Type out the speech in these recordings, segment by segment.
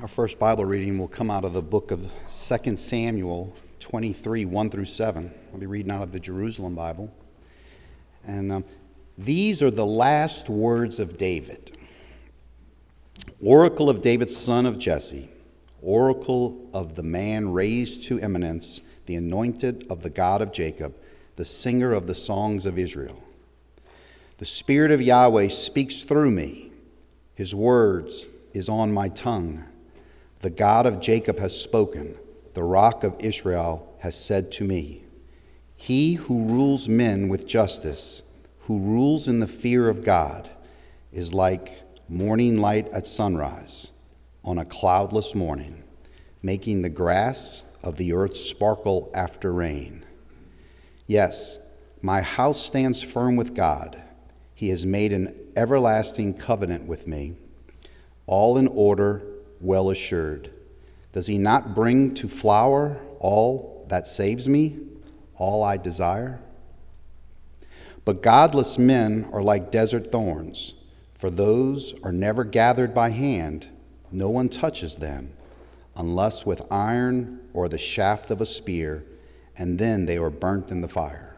Our first Bible reading will come out of the book of 2 Samuel 23, 1 through 7. I'll be reading out of the Jerusalem Bible. And these are the last words of David. Oracle of David, son of Jesse, oracle of the man raised to eminence, the anointed of the God of Jacob, the singer of the songs of Israel. The Spirit of Yahweh speaks through me. His words is on my tongue. The God of Jacob has spoken. The Rock of Israel has said to me. He who rules men with justice, who rules in the fear of God, is like morning light at sunrise on a cloudless morning, making the grass of the earth sparkle after rain. Yes, my house stands firm with God. He has made an everlasting covenant with me, all in order, well assured. Does he not bring to flower all that saves me, all I desire? But godless men are like desert thorns, for those are never gathered by hand. No one touches them, unless with iron or the shaft of a spear, and then they are burnt in the fire.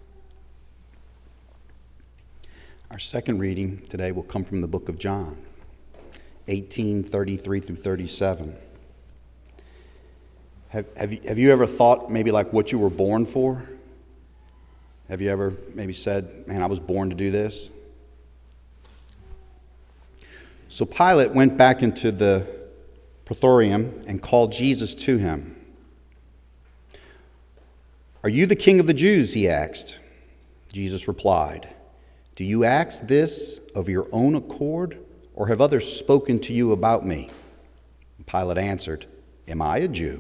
Our second reading today will come from the book of John, 18:33 through 37. Have you ever thought maybe like what you were born for? Have you ever maybe said, man, I was born to do this? So Pilate went back into the Praetorium and called Jesus to him. Are you the king of the Jews? He asked. Jesus replied, do you ask this of your own accord, or have others spoken to you about me? Pilate answered, am I a Jew?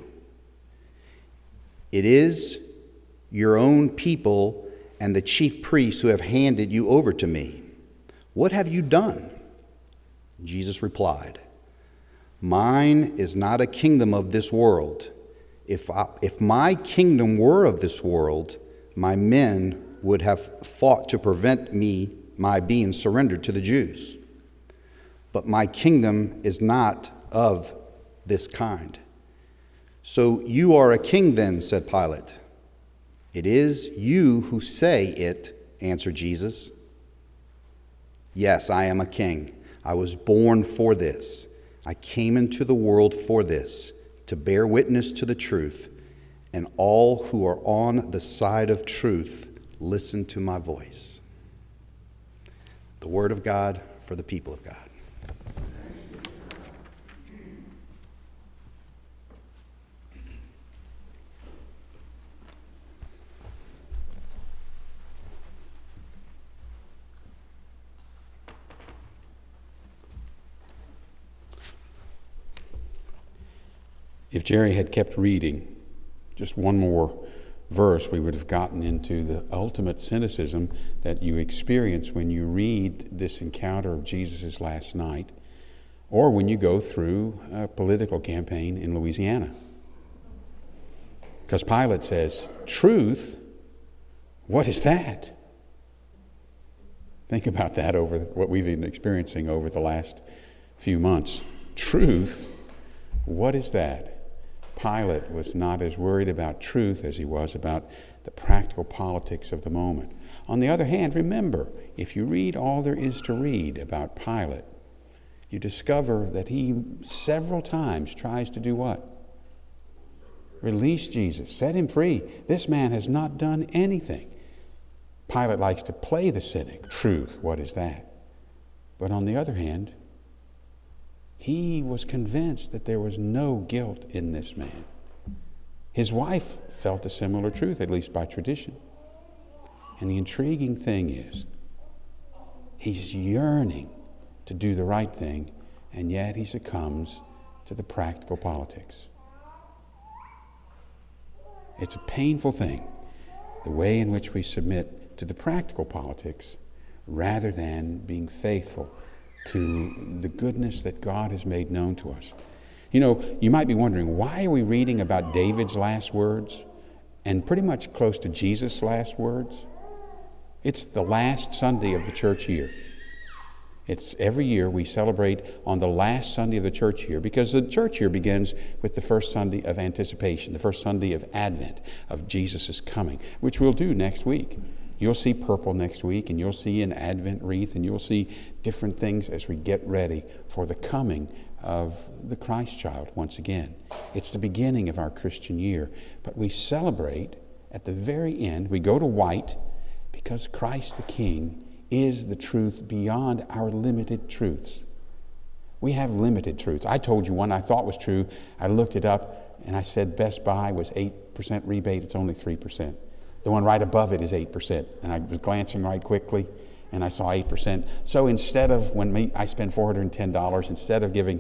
It is your own people and the chief priests who have handed you over to me. What have you done? Jesus replied, mine is not a kingdom of this world. If my kingdom were of this world, my men would have fought to prevent my being surrendered to the Jews. But my kingdom is not of this kind. So you are a king then, said Pilate. It is you who say it, answered Jesus. Yes, I am a king. I was born for this. I came into the world for this, to bear witness to the truth, and all who are on the side of truth listen to my voice. The word of God for the people of God. If Jerry had kept reading just one more verse, we would have gotten into the ultimate cynicism that you experience when you read this encounter of Jesus' last night, or when you go through a political campaign in Louisiana. Because Pilate says, truth? What is that? Think about that over what we've been experiencing over the last few months. Truth? What is that? Pilate was not as worried about truth as he was about the practical politics of the moment. On the other hand, remember, if you read all there is to read about Pilate, you discover that he several times tries to do what? Release Jesus, set him free. This man has not done anything. Pilate likes to play the cynic. Truth, what is that? But on the other hand, he was convinced that there was no guilt in this man. His wife felt a similar truth, at least by tradition. And the intriguing thing is, he's yearning to do the right thing, and yet he succumbs to the practical politics. It's a painful thing, the way in which we submit to the practical politics rather than being faithful to the goodness that God has made known to us. You know, you might be wondering, why are we reading about David's last words and pretty much close to Jesus' last words? It's the last Sunday of the church year. It's every year we celebrate on the last Sunday of the church year, because the church year begins with the first Sunday of anticipation, the first Sunday of Advent, of Jesus' coming, which we'll do next week. You'll see purple next week, and you'll see an Advent wreath, and you'll see different things as we get ready for the coming of the Christ child once again. It's the beginning of our Christian year, but we celebrate at the very end. We go to white because Christ the King is the truth beyond our limited truths. We have limited truths. I told you one I thought was true. I looked it up and I said Best Buy was 8% rebate. It's only 3%. The one right above it is 8%. And I was glancing right quickly and I saw 8%. So instead of I spend $410, instead of giving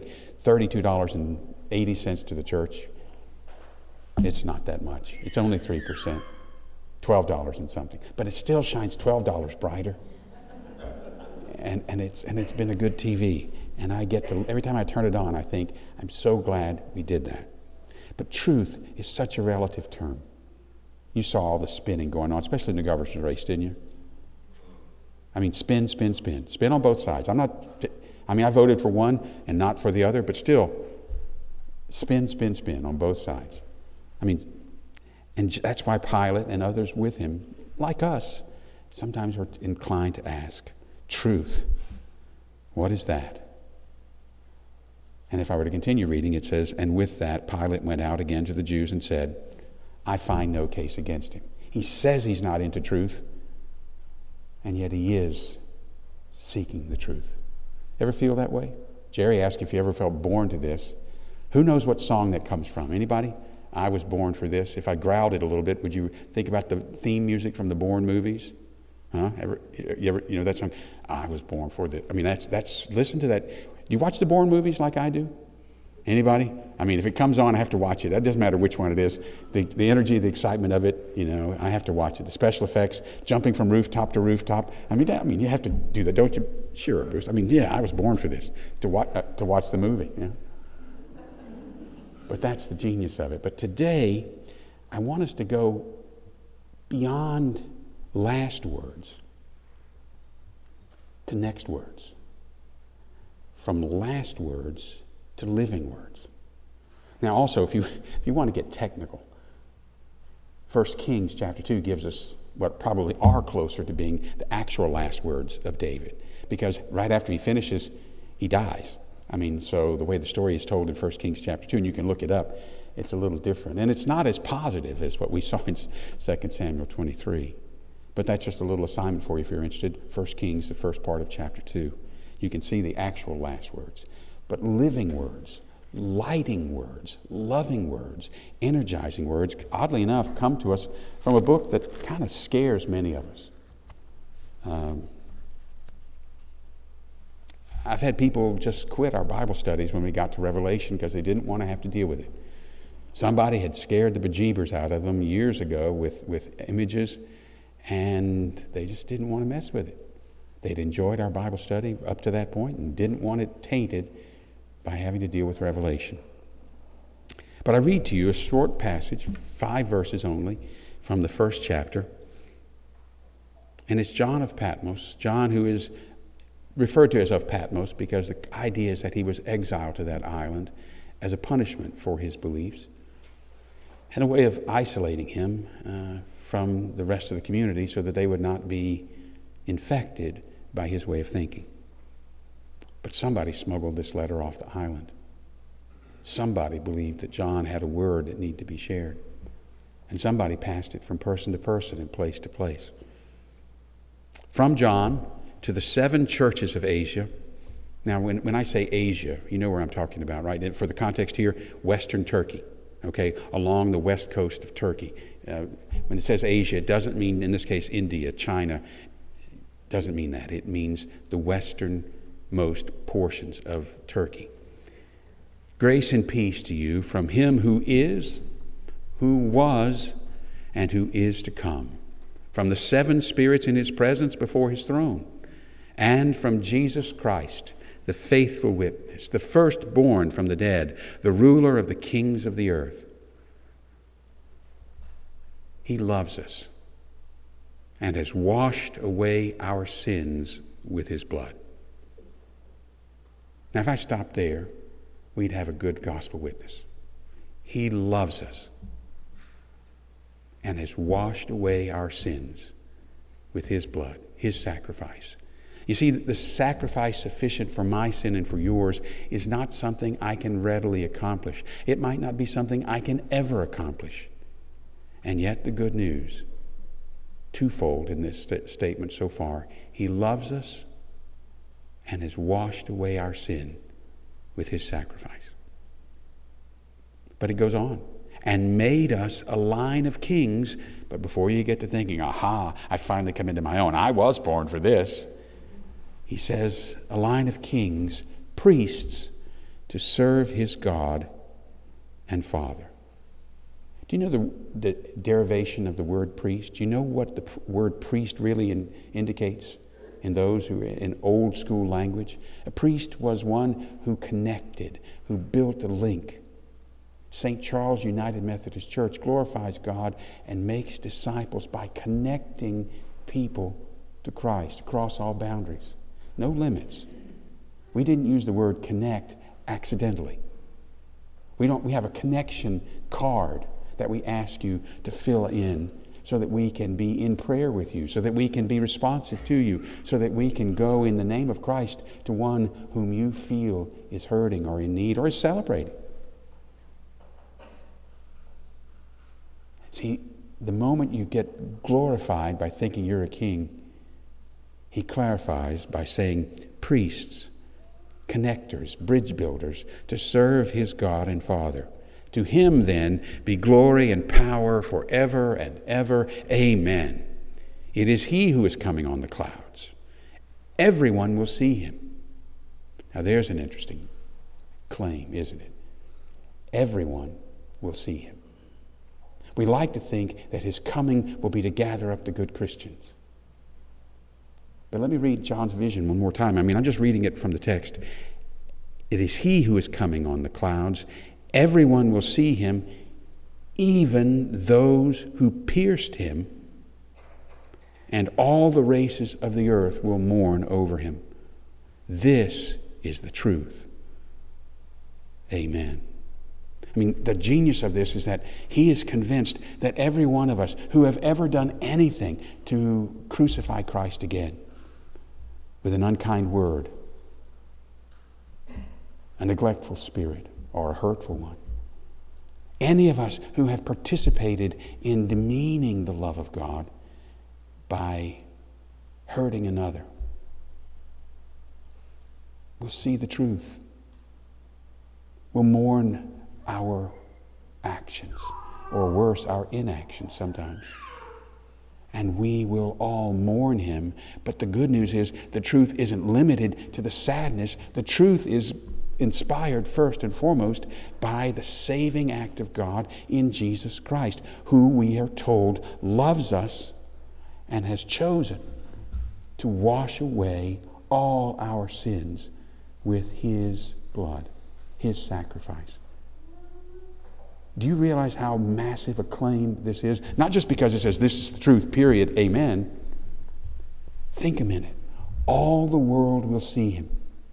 $32.80 to the church, it's not that much. It's only 3%, $12 and something. But it still shines $12 brighter. And it's been a good TV. And I get to, every time I turn it on, I think, I'm so glad we did that. But truth is such a relative term. You saw all the spinning going on, especially in the governor's race, didn't you? I mean, spin, spin, spin. Spin on both sides. I voted for one and not for the other, but still, spin, spin, spin on both sides. And that's why Pilate and others with him, like us, sometimes are inclined to ask, truth, what is that? And if I were to continue reading, it says, and with that, Pilate went out again to the Jews and said, I find no case against him. He says he's not into truth, and yet he is seeking the truth. Ever feel that way? Jerry asked if you ever felt born to this. Who knows what song that comes from? Anybody? I was born for this. If I growled it a little bit, would you think about the theme music from the Bourne movies? Huh? You know that song? I was born for this. That's listen to that. Do you watch the Bourne movies like I do? Anybody? If it comes on, I have to watch it. It doesn't matter which one it is. The energy, the excitement of it, I have to watch it. The special effects, jumping from rooftop to rooftop. You have to do that, don't you? Sure, Bruce. I was born for this, to watch the movie. Yeah. But that's the genius of it. But today, I want us to go beyond last words to next words. From last words to living words. Now also, if you want to get technical, 1 Kings chapter 2 gives us what probably are closer to being the actual last words of David. Because right after he finishes, he dies. So the way the story is told in 1 Kings chapter 2, and you can look it up, it's a little different. And it's not as positive as what we saw in 2 Samuel 23. But that's just a little assignment for you if you're interested. 1 Kings, the first part of chapter 2. You can see the actual last words. But living words, lighting words, loving words, energizing words, oddly enough, come to us from a book that kind of scares many of us. I've had people just quit our Bible studies when we got to Revelation because they didn't want to have to deal with it. Somebody had scared the bejeebers out of them years ago with images, and they just didn't want to mess with it. They'd enjoyed our Bible study up to that point and didn't want it tainted by having to deal with Revelation. But I read to you a short passage, 5 verses only, from the first chapter. And it's John of Patmos, John who is referred to as of Patmos because the idea is that he was exiled to that island as a punishment for his beliefs and a way of isolating him from the rest of the community so that they would not be infected by his way of thinking. But somebody smuggled this letter off the island. Somebody believed that John had a word that needed to be shared. And somebody passed it from person to person and place to place. From John to the 7 churches of Asia. Now, when I say Asia, you know where I'm talking about, right? And for the context here, Western Turkey, okay, along the west coast of Turkey. When it says Asia, it doesn't mean, in this case, India, China. It doesn't mean that. It means the westernmost portions of Turkey. Grace and peace to you from him who is, who was, and who is to come, from the 7 spirits in his presence before his throne, and from Jesus Christ, the faithful witness, the firstborn from the dead, the ruler of the kings of the earth. He loves us and has washed away our sins with his blood. Now, if I stopped there, we'd have a good gospel witness. He loves us and has washed away our sins with his blood, his sacrifice. You see, the sacrifice sufficient for my sin and for yours is not something I can readily accomplish. It might not be something I can ever accomplish. And yet the good news, twofold in this statement so far, he loves us and has washed away our sin with his sacrifice. But it goes on, and made us a line of kings. But before you get to thinking, aha, I finally come into my own, I was born for this. He says, a line of kings, priests, to serve his God and Father. Do you know the derivation of the word priest? Do you know what the word priest really indicates in those who, in old school language? A priest was one who connected, who built a link. St. Charles United Methodist Church glorifies God and makes disciples by connecting people to Christ across all boundaries. No limits. We didn't use the word connect accidentally. We have a connection card that we ask you to fill in so that we can be in prayer with you, so that we can be responsive to you, so that we can go in the name of Christ to one whom you feel is hurting or in need or is celebrating. See, the moment you get glorified by thinking you're a king, he clarifies by saying priests, connectors, bridge builders, to serve his God and Father. To him, then, be glory and power forever and ever. Amen. It is he who is coming on the clouds. Everyone will see him. Now, there's an interesting claim, isn't it? Everyone will see him. We like to think that his coming will be to gather up the good Christians. But let me read John's vision one more time. I'm just reading it from the text. It is he who is coming on the clouds. Everyone will see him, even those who pierced him, and all the races of the earth will mourn over him. This is the truth. Amen. The genius of this is that he is convinced that every one of us who have ever done anything to crucify Christ again, with an unkind word, a neglectful spirit, or a hurtful one. Any of us who have participated in demeaning the love of God by hurting another will see the truth, will mourn our actions, or worse, our inactions sometimes. And we will all mourn him. But the good news is the truth isn't limited to the sadness. The truth is inspired first and foremost by the saving act of God in Jesus Christ, who we are told loves us and has chosen to wash away all our sins with his blood, his sacrifice. Do you realize how massive a claim this is? Not just because it says this is the truth, period, amen. Think a minute. All the world will see him.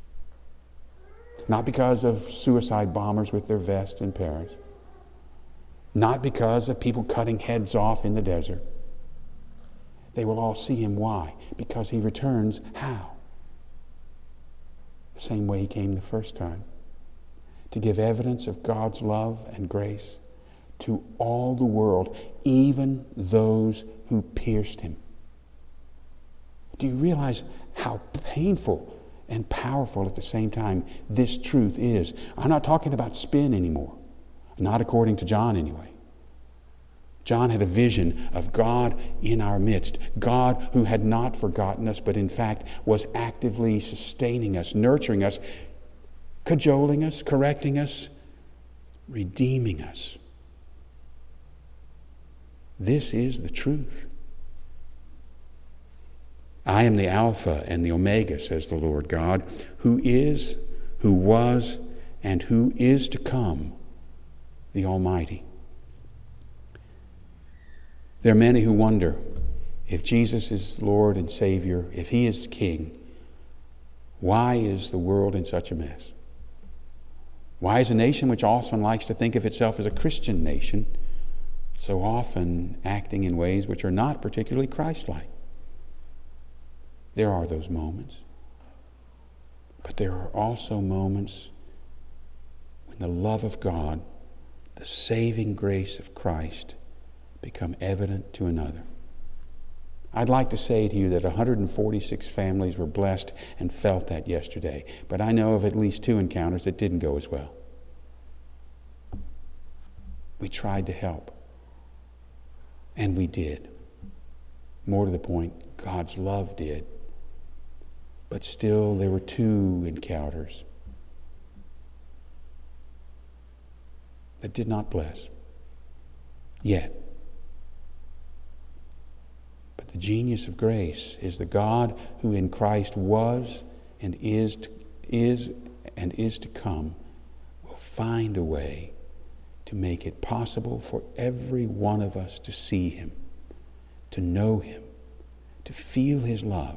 Not because of suicide bombers with their vests in Paris. Not because of people cutting heads off in the desert. They will all see him. Why? Because he returns how? The same way he came the first time. To give evidence of God's love and grace to all the world, even those who pierced him. Do you realize how painful and powerful at the same time this truth is? I'm not talking about spin anymore. Not according to John anyway. John had a vision of God in our midst. God who had not forgotten us, but in fact was actively sustaining us, nurturing us, cajoling us, correcting us, redeeming us. This is the truth. I am the Alpha and the Omega, says the Lord God, who is, who was, and who is to come, the Almighty. There are many who wonder if Jesus is Lord and Savior, if he is King, Why is the world in such a mess? Why is a nation which often likes to think of itself as a Christian nation so often acting in ways which are not particularly Christ-like? There are those moments. But there are also moments when the love of God, the saving grace of Christ, become evident to another. I'd like to say to you that 146 families were blessed and felt that yesterday, but I know of at least 2 encounters that didn't go as well. We tried to help, and we did. More to the point, God's love did. But still, there were 2 encounters that did not bless yet. But the genius of grace is the God who in Christ was and is to come will find a way to make it possible for every one of us to see Him, to know Him, to feel His love,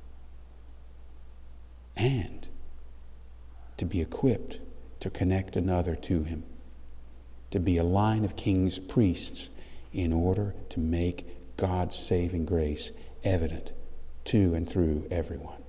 and to be equipped to connect another to Him, to be a line of kings, priests, in order to make God's saving grace evident to and through everyone.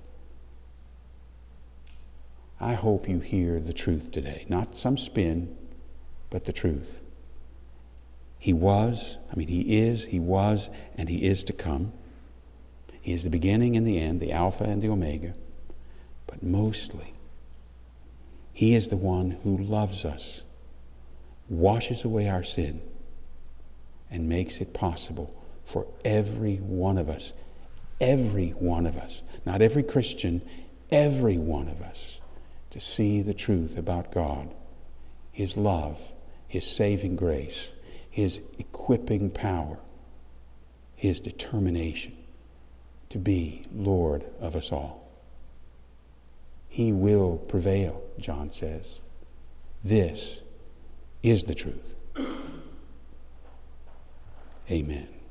I hope you hear the truth today, not some spin, but the truth. He was, and He is to come. He is the beginning and the end, the Alpha and the Omega. But mostly, He is the one who loves us, washes away our sin, and makes it possible for every one of us, not every Christian, every one of us, to see the truth about God, His love, His saving grace, His equipping power, His determination to be Lord of us all. He will prevail, John says. This is the truth. Amen.